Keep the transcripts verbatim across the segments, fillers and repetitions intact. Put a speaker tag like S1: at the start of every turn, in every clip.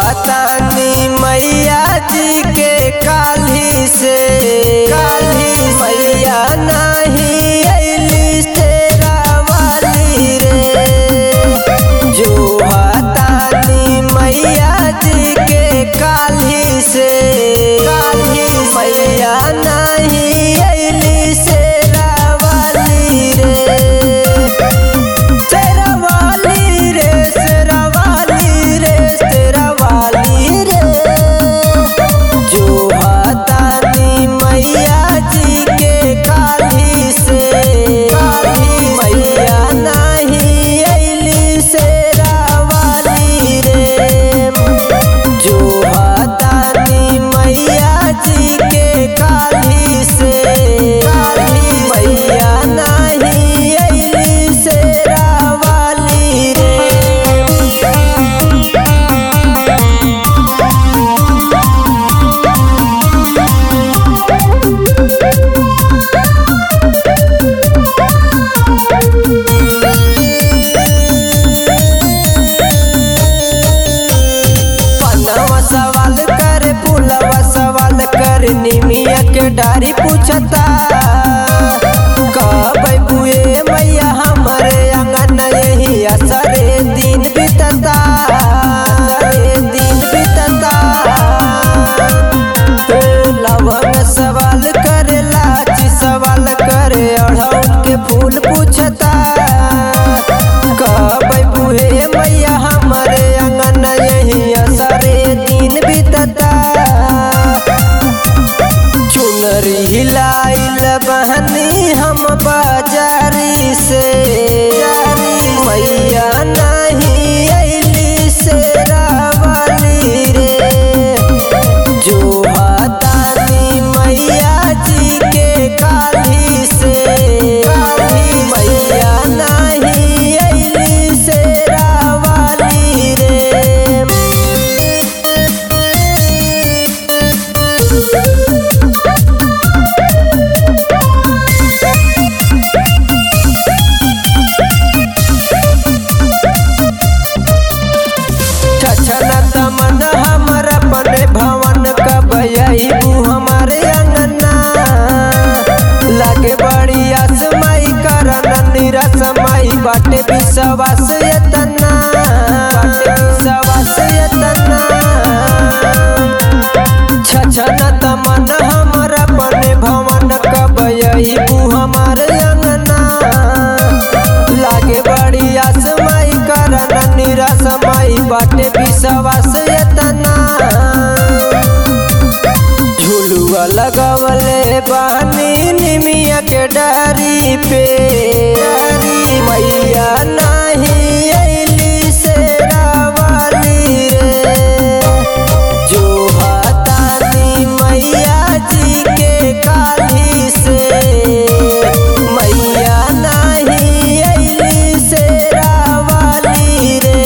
S1: तानी मैया जी के काली से काली मैया नहीं अइली तेरा वाली रे। जो तानी मैया जी के काली से काली मैया नहीं अइली तेरा वाली रे। तेरा वाली रे तेरा वाली रे तेरा वाली रे। जो तानी मैया जी के काली से काली मैया नहीं अइली तेरा वाली रे। जो तानी मैया जी के काली से काली मैया नहीं अइली तेरा वाली रे। पन्नवा सवाल करे पुलवा सवाल करे निमिया के डारी पूछता कब बुए मैया हमारे आंगन यही असरे दिन बीतता असरे दिन बीतता। लवंग सवाल करे लाची सवाल करे अड़हुल के फूल पूछता कब बुए मैया हमारे आंगन यही असरे दिन बीतता। चुनरी हिलाइल बहनी हम बाजारी से मैया नहीं अइली तेरा वाली रे। जो तानी मैया जी के काली से काली मैया नहीं अइली तेरा वाली रे। छछना तमन हमर अपने भवन कब अइबू हमारे अंगना। लागे बड़ी आसमाई करन निरस माई बाटे विश्वास यतना बाटे विश्वास यतना। छछना तमन हमर अपने भवन कब अइबू हमारे अंगना। लागे बड़ी आसमाई करन निरस माई बाटे विश्वास यतना। झुलुआ लगावले बहनी निमिया के डारी पे डारी मैया नहीं अइली तेरा वाली रे। जो तानी मैया जी के काली से मैया नहीं अइली तेरा वाली रे।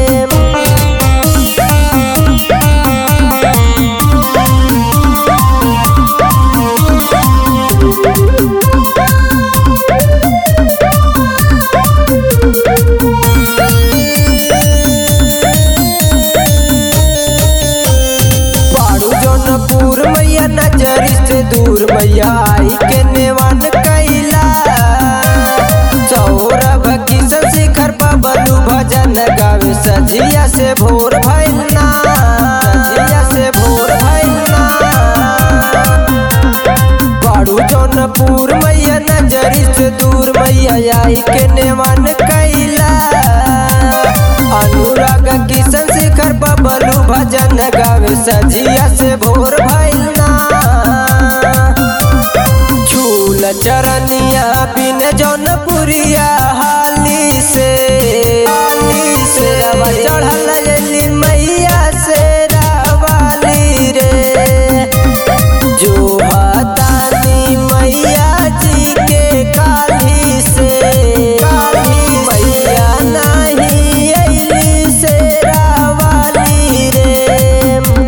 S1: बाड़ू जौनपुर मैया नजरी से दूर मैया आई के नेवान कैला। सौरभ किशन शिखर बबलू भजन गावे सजिया से भोर भइलना सजिया से भोर भइलना। बाड़ू जौनपुर मैया नजरी से दूर मैया आई के नेवान कैला। अनुराग किशन शिखर बबलू भजन गावे सजिया